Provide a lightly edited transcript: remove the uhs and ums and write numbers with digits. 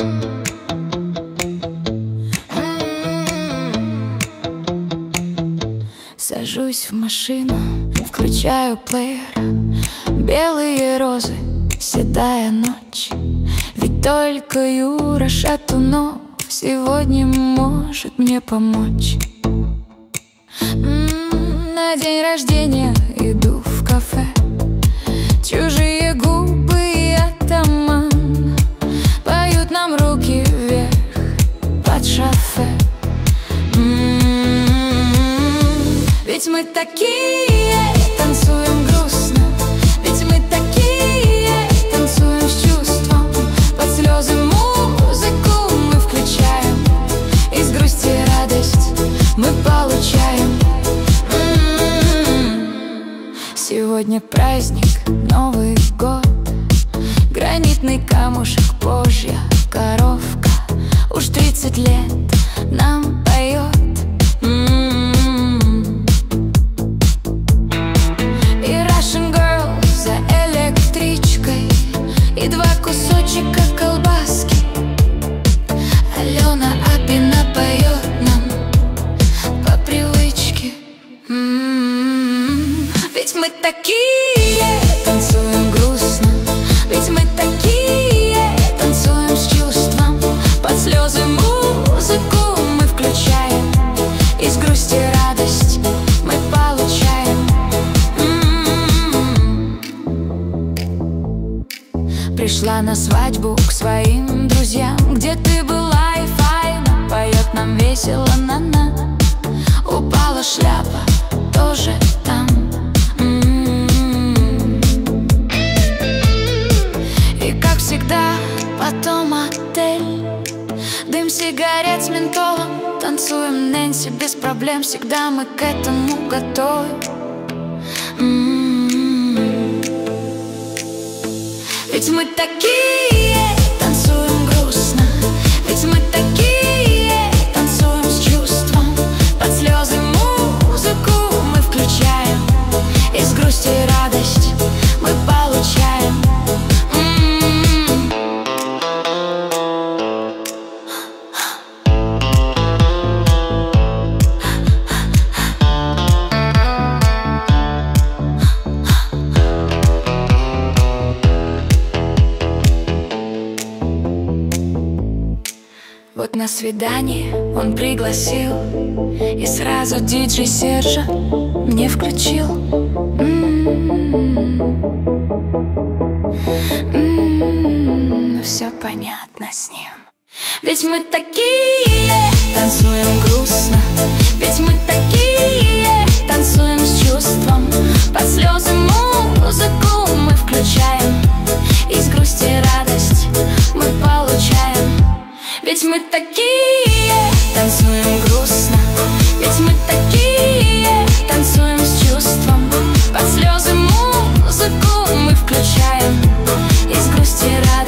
Сажусь в машину, включаю плеер. Белые розы, седая ночь. Ведь только Юра Шатунов сегодня может мне помочь. На день рождения иду в кафе. Чужие губы и атаман поют нам руки вверх под шофе. Ведь мы такие, танцуем грустно. Ведь мы такие, танцуем с чувством. Под слезы музыку мы включаем. Из грусти радость мы получаем. Сегодня праздник, Новый год. Гранитный камушек, Божья коровка. Уж 30 лет нам поет. И 2 кусочка колбаски. Алена Апина поет нам по привычке. Ведь мы такие, танцуем грустно. Ведь мы такие, танцуем с чувством. Под слезы музыку мы включаем. Из грусти радость мы получаем. Пришла на свадьбу к своим друзьям. Где ты была и файна, поет нам весело на-на. Упала шляпа, тоже там. И как всегда потом отель. Дым сигарет с ментолом. Танцуем Нэнси без проблем. Всегда мы к этому готовы. Ведь мы такие, танцуем грустно. Ведь мы такие, танцуем с чувством. Под слезы музыку мы включаем. Из грусти радость мы получаем. Вот на свидание он пригласил. И сразу диджей Сержа мне включил. Все понятно с ним. Ведь мы такие, танцуем грустно. Ведь мы такие, танцуем с чувством. Под слезы музыку мы включаем. Из грусти радость мы получаем. Ведь мы такие, танцуем грустно. Ведь мы такие, танцуем с чувством. Под слезы музыку мы включаем. Из грусти радость